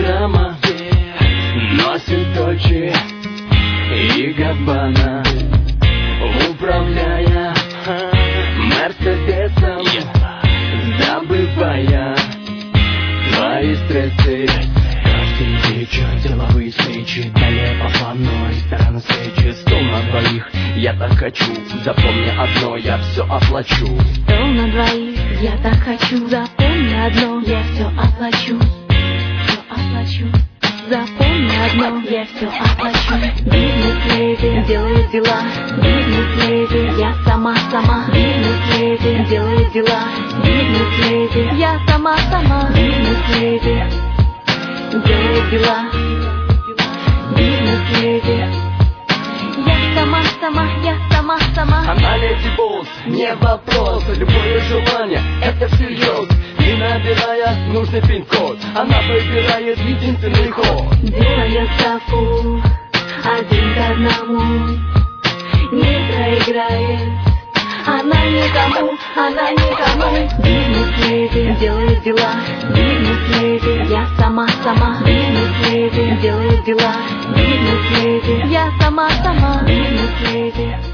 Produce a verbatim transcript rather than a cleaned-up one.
драма, носит Дольче и Габбана, управляя Мерседесом, забывая свои стрессы. Каждый вечер деловые встречи, далее по плану ресторан встречи. Стол на двоих, я так хочу, запомни одно, я все оплачу. Стол на двоих, я так хочу, запомни одно, я все оплачу. Все оплачу. Запомни одно, я все оплачу. Бизнес-леди делает дела, бизнес-леди, я сама-сама. Бизнес-леди делает дела, бизнес-леди, я сама-сама. Бизнес-леди делает дела, бизнес-леди, я сама-сама, я сама-сама. Она леди босс, не вопрос, любое желание, это всерьез. Не набирая нужный пин-код, она выбирает единственный ход. Делая ставку один к одному, не проиграет она никому, она никому. Бизнес-леди делает дела, бизнес-леди, я сама-сама. Бизнес-леди делает дела, бизнес-леди, я сама-сама. Бизнес-леди.